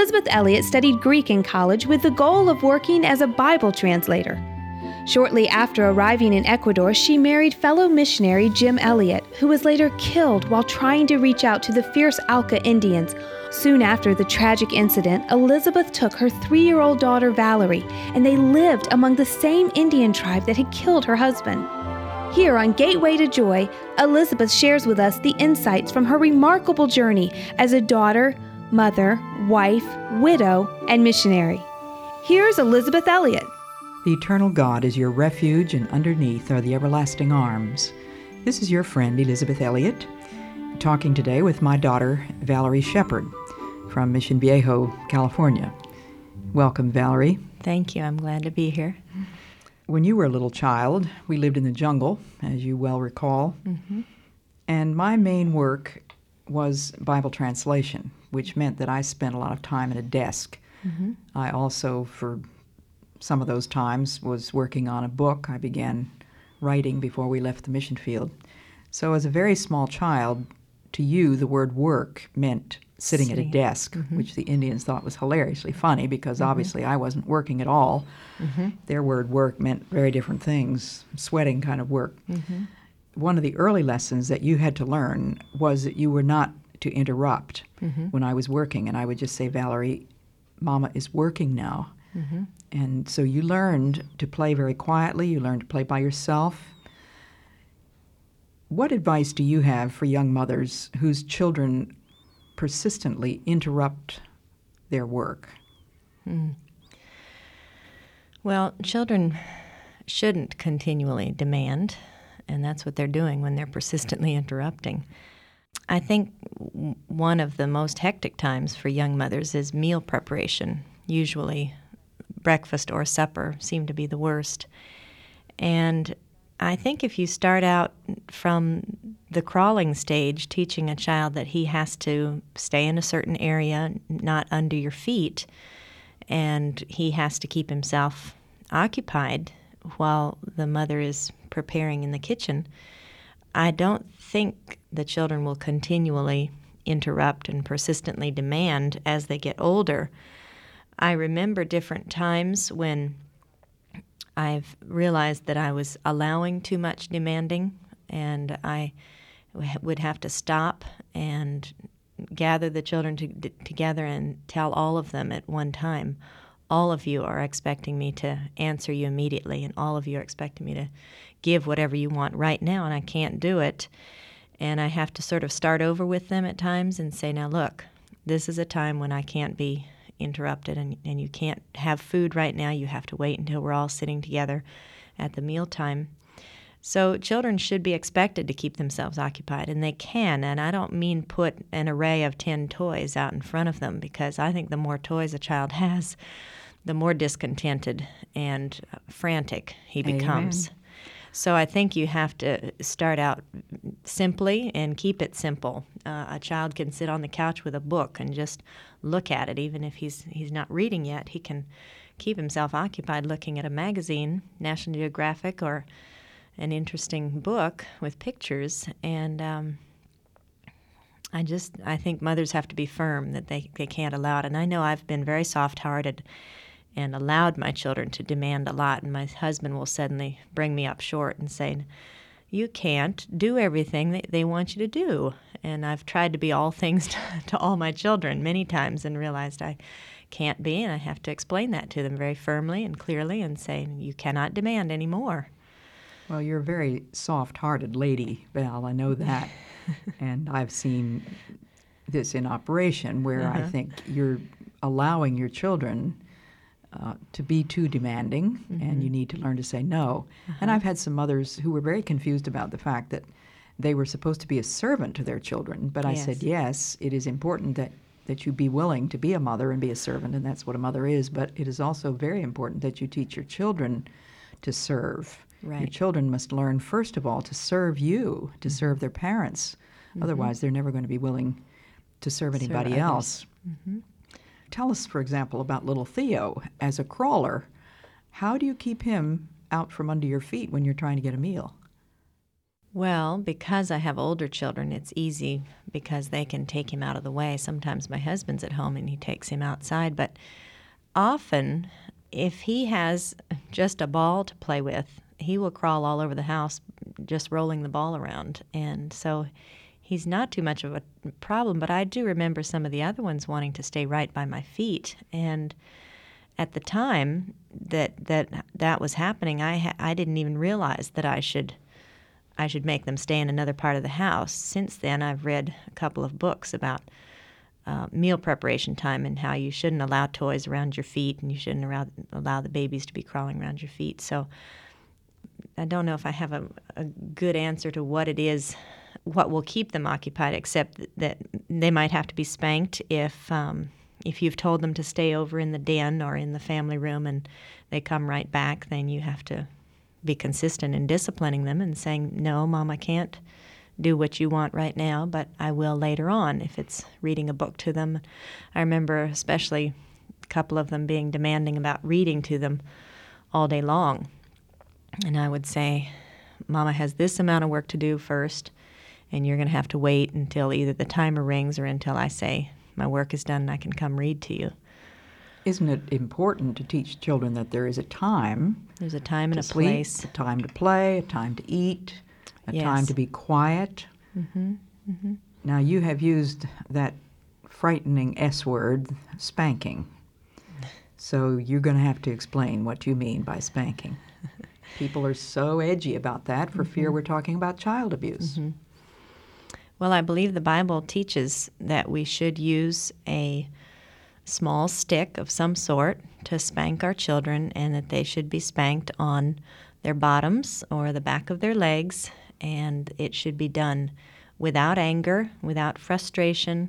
Elizabeth Elliot studied Greek in college with the goal of working as a Bible translator. Shortly after arriving in Ecuador, she married fellow missionary Jim Elliot, who was later killed while trying to reach out to the fierce Auca Indians. Soon after the tragic incident, Elizabeth took her 3-year-old daughter Valerie, and they lived among the same Indian tribe that had killed her husband. Here on Gateway to Joy, Elizabeth shares with us the insights from her remarkable journey as a daughter, mother, wife, widow, and missionary. Here's Elizabeth Elliot. The eternal God is your refuge, and underneath are the everlasting arms. This is your friend, Elizabeth Elliot, talking today with my daughter, Valerie Shepard, from Mission Viejo, California. Welcome, Valerie. Thank you. I'm glad to be here. When you were a little child, we lived in the jungle, as you well recall, and my main work was Bible translation, which meant that I spent a lot of time at a desk. I also, for some of those times, was working on a book I began writing before we left the mission field. So as a very small child, to you, the word work meant sitting at a desk, which the Indians thought was hilariously funny because obviously I wasn't working at all. Their word work meant very different things, sweating kind of work. One of the early lessons that you had to learn was that you were not to interrupt when I was working, and I would just say, Valerie, Mama is working now. And so you learned to play very quietly, you learned to play by yourself. What advice do you have for young mothers whose children persistently interrupt their work? Well, children shouldn't continually demand, and that's what they're doing when they're persistently interrupting. I think one of the most hectic times for young mothers is meal preparation. Usually breakfast or supper seem to be the worst. And I think if you start out from the crawling stage, teaching a child that he has to stay in a certain area, not under your feet, and he has to keep himself occupied while the mother is preparing in the kitchen, I don't think the children will continually interrupt and persistently demand as they get older. I remember different times when I've realized that I was allowing too much demanding, and I would have to stop and gather the children together and tell all of them at one time, all of you are expecting me to answer you immediately, and all of you are expecting me to give whatever you want right now, and I can't do it. And I have to sort of start over with them at times and say, now look, this is a time when I can't be interrupted, and you can't have food right now. You have to wait until we're all sitting together at the mealtime. So children should be expected to keep themselves occupied, and they can. And I don't mean put an array of 10 toys out in front of them, because I think the more toys a child has, the more discontented and frantic he becomes. Amen. So I think you have to start out simply and keep it simple. A child can sit on the couch with a book and just look at it. Even if he's not reading yet, he can keep himself occupied looking at a magazine, National Geographic, or an interesting book with pictures. And I think mothers have to be firm that they can't allow it. And I know I've been very soft-hearted and allowed my children to demand a lot, and my husband will suddenly bring me up short and say, you can't do everything they want you to do. And I've tried to be all things to all my children many times and realized I can't be, and I have to explain that to them very firmly and clearly and say, you cannot demand any more. Well, you're a very soft-hearted lady, Val, I know that. And I've seen this in operation where I think you're allowing your children to be too demanding, and you need to learn to say no. And I've had some mothers who were very confused about the fact that they were supposed to be a servant to their children, but I said, yes, it is important that you be willing to be a mother and be a servant, and that's what a mother is, but it is also very important that you teach your children to serve. Right. Your children must learn, first of all, to serve you, to serve their parents. Otherwise, they're never going to be willing to serve anybody else. Tell us, for example, about little Theo. As a crawler, how do you keep him out from under your feet when you're trying to get a meal? Well, because I have older children, it's easy because they can take him out of the way. Sometimes my husband's at home and he takes him outside, but often if he has just a ball to play with, he will crawl all over the house just rolling the ball around. And so he's not too much of a problem, but I do remember some of the other ones wanting to stay right by my feet. And at the time that was happening, I didn't even realize that I should make them stay in another part of the house. Since then, I've read a couple of books about meal preparation time and how you shouldn't allow toys around your feet and you shouldn't allow the babies to be crawling around your feet. So I don't know if I have a good answer to what it is, what will keep them occupied, except that they might have to be spanked if you've told them to stay over in the den or in the family room and they come right back. Then you have to be consistent in disciplining them and saying, no, Mom, I can't do what you want right now, but I will later on if it's reading a book to them. I remember especially a couple of them being demanding about reading to them all day long. And I would say, Mama has this amount of work to do first, and you're going to have to wait until either the timer rings or until I say my work is done and I can come read to you. Isn't it important to teach children that there is a time? There's a time and a sleep, place. A time to play, a time to eat, a Yes. time to be quiet. Mm-hmm. Mm-hmm. Now, you have used that frightening S word, spanking. So you're going to have to explain what you mean by spanking. People are so edgy about that for fear we're talking about child abuse. Mm-hmm. Well, I believe the Bible teaches that we should use a small stick of some sort to spank our children, and that they should be spanked on their bottoms or the back of their legs, and it should be done without anger, without frustration,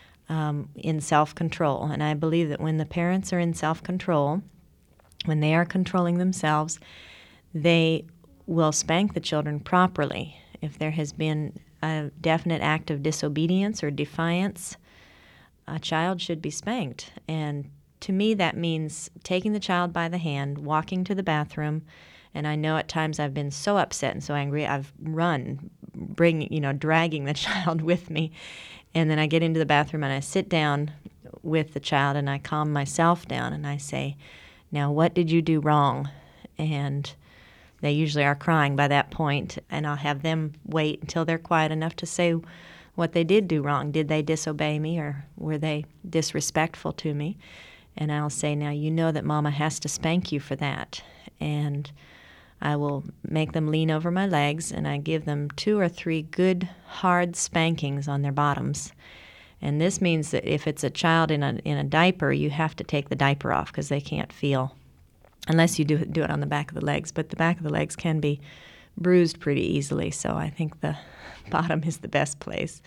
in self-control. And I believe that when the parents are in self-control, when they are controlling themselves, they will spank the children properly. If there has been a definite act of disobedience or defiance, a child should be spanked. And to me, that means taking the child by the hand, walking to the bathroom. And I know at times I've been so upset and so angry, I've run, dragging the child with me. And then I get into the bathroom and I sit down with the child and I calm myself down and I say, now, what did you do wrong? And they usually are crying by that point, and I'll have them wait until they're quiet enough to say what they did do wrong. Did they disobey me, or were they disrespectful to me? And I'll say, now, you know that Mama has to spank you for that. And I will make them lean over my legs, and I give them 2 or 3 good, hard spankings on their bottoms. And this means that if it's a child in a diaper, you have to take the diaper off because they can't feel, unless you do it on the back of the legs. But the back of the legs can be bruised pretty easily, so I think the bottom is the best place.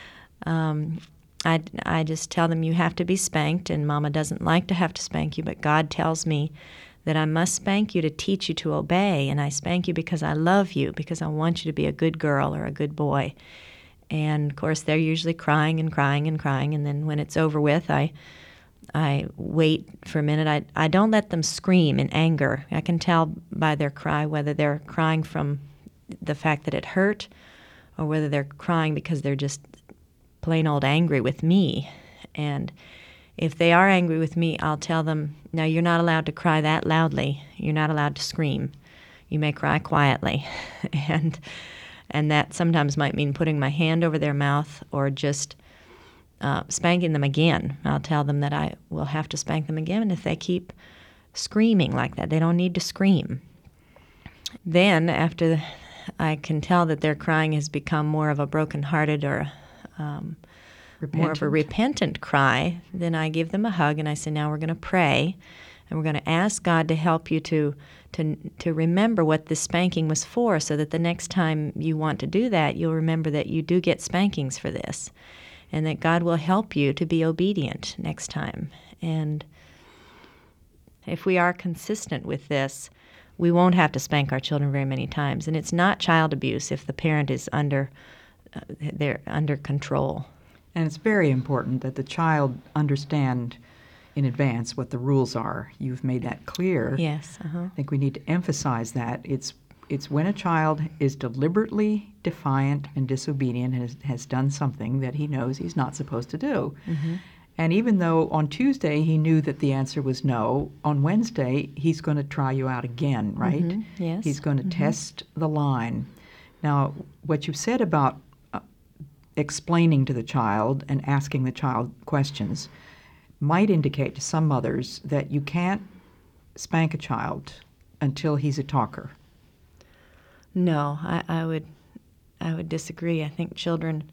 I just tell them you have to be spanked, and Mama doesn't like to have to spank you, but God tells me that I must spank you to teach you to obey, and I spank you because I love you, because I want you to be a good girl or a good boy. And, of course, they're usually crying and crying and crying, and then when it's over with, I wait for a minute. I don't let them scream in anger. I can tell by their cry whether they're crying from the fact that it hurt or whether they're crying because they're just plain old angry with me. And if they are angry with me, I'll tell them, no, you're not allowed to cry that loudly. You're not allowed to scream. You may cry quietly. And that sometimes might mean putting my hand over their mouth or just spanking them again. I'll tell them that I will have to spank them again, and if they keep screaming like that, they don't need to scream. Then, after I can tell that their crying has become more of a broken-hearted or more of a repentant cry, then I give them a hug and I say, now we're going to pray, and we're going to ask God to help you to remember what this spanking was for, so that the next time you want to do that, you'll remember that you do get spankings for this, and that God will help you to be obedient next time. And if we are consistent with this, we won't have to spank our children very many times. And it's not child abuse if the parent is they're under control. And it's very important that the child understand in advance what the rules are. You've made that clear. Yes. Uh-huh. I think we need to emphasize that. It's It's when a child is deliberately defiant and disobedient and has done something that he knows he's not supposed to do. Mm-hmm. And even though on Tuesday he knew that the answer was no, on Wednesday he's going to try you out again, right? Mm-hmm. Yes. He's going to test the line. Now, what you said about explaining to the child and asking the child questions might indicate to some mothers that you can't spank a child until he's a talker. No, I would disagree. I think children,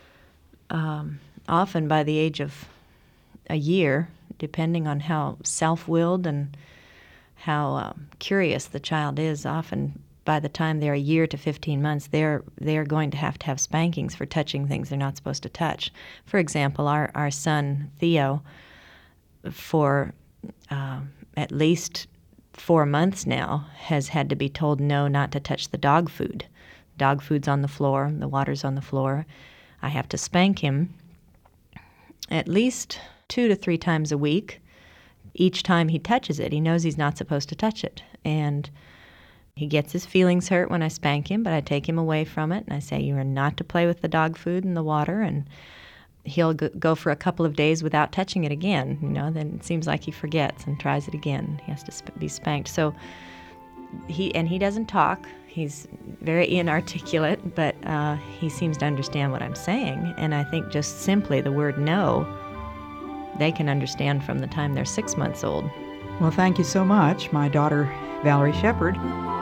often by the age of a year, depending on how self-willed and how curious the child is, often by the time they're a year to 15 months, they're going to have spankings for touching things they're not supposed to touch. For example, our son Theo, for at least 4 months now, has had to be told no, not to touch the dog food. Dog food's on the floor, the water's on the floor. I have to spank him at least 2 to 3 times a week. Each time he touches it, he knows he's not supposed to touch it. And he gets his feelings hurt when I spank him, but I take him away from it, and I say, you are not to play with the dog food and the water, and he'll go for a couple of days without touching it again. Then it seems like he forgets and tries it again. He has to be spanked. So he doesn't talk. He's very inarticulate, but he seems to understand what I'm saying. And I think just simply the word no, they can understand from the time they're 6 months old. Well, thank you so much, my daughter, Valerie Shepard.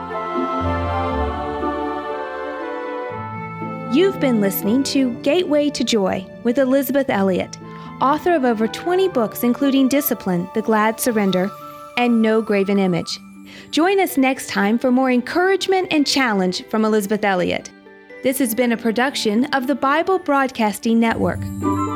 You've been listening to Gateway to Joy with Elisabeth Elliot, author of over 20 books including Discipline, The Glad Surrender, and No Graven Image. Join us next time for more encouragement and challenge from Elisabeth Elliot. This has been a production of the Bible Broadcasting Network.